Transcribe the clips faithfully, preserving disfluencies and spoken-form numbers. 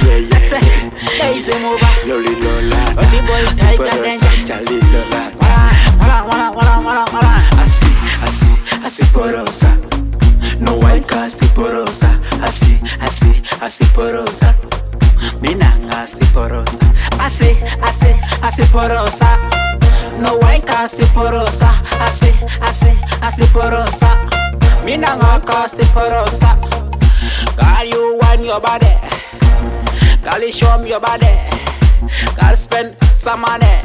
yeah, yeah. I say, Daisy mover. Loli Lola. The boy Tiger Danger. Tali Lola. Wala, wala, wala, wala, wala. Asi, asi, asi porosa. No one can see porosa. Asi, asi, asi porosa. Minanga si porosa. Asi, asi, asi porosa. No one can see porosa. Asi, asi, asi porosa. Minanga ka si porosa. Girl, you want your body. Girl, you show me your body. Girl, spend some money.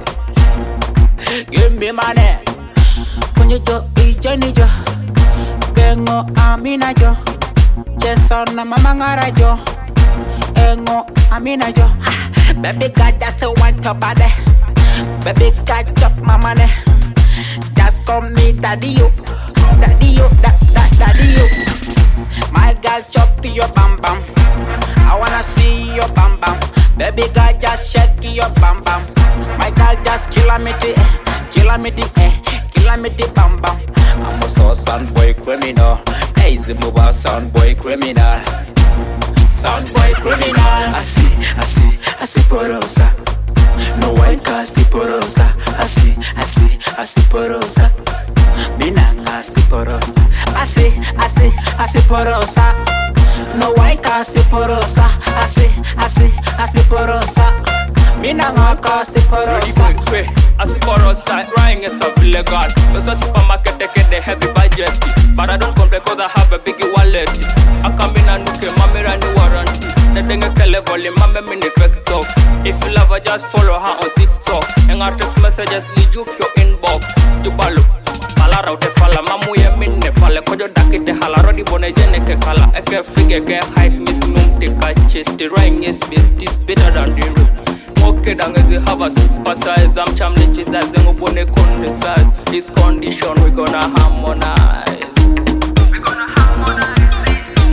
Give me money. Kunyo jo, ijeni jo. Bengo amina jo. Jason na mama ngara jo. Engo amina jo. Baby God just want your body. Baby God chop my money. Just call me daddy you. Daddy you, da, da, daddy you. My girl chop your bam bam. I wanna see your bam bam. Baby girl just shake your bam bam. My girl just kill me the, kill me the, eh, kill me the bam bam. I'm a so sound boy criminal. Daisy mover sound boy criminal. Sound boy criminal. Asi, asi, asi porosa. No one can see porosa. Asi, asi, asi porosa. Minanga si porosa. Asi, asi, asi porosa. No one can see porosa. Asi, asi, asi porosa. Minanga ka si porosa. Asi porosa, crying is a illegal. There's a supermarket that get the heavy budget, but I don't complain cause I have a big wallet. I come in and look at my mirror and warranty. The thing I tell volume, my mini fake talks. If you love her, just follow her on TikTok. And our text messages lead you your inbox. You balu. Kala raude fala mamu ye minne fala kojo dakite hala rodi bone jene ke kala eke fige ke hype miss num te catches the ring is best is better than the root. Okay dang as have a super size I'm cham liches as a bone con the size. This condition we gonna harmonize. We gonna harmonize.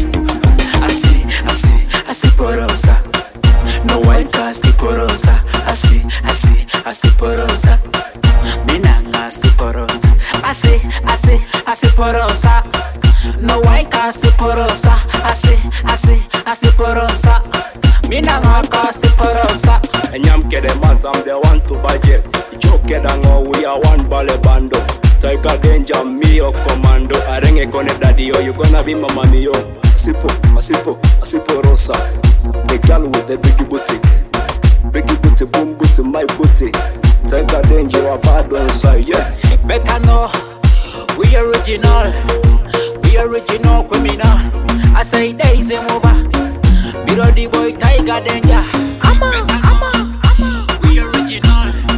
Asi, asi, asi porosa. No one can see porosa. Asi, asi, asi porosa. Minanga si porosa. Asi, asi, asi porosa. No one can see porosa. Asi, asi, asi porosa. Minanga ka si porosa. Enyam ke de matam they want to budget. Joke dango we are one bale bando. Tiger Danger me your commando. Arenge kone daddy yo you gonna be mama mi yo. Asipo, asipo, asipo rosa. The girl with the big booty. Big booty, boom booty, my booty. Tiger Danger a bad one side, yeah. Better know we original. We original criminal. I say Daisy mover. Biro the boy Tiger Danger. Ama, ama, ama. We original.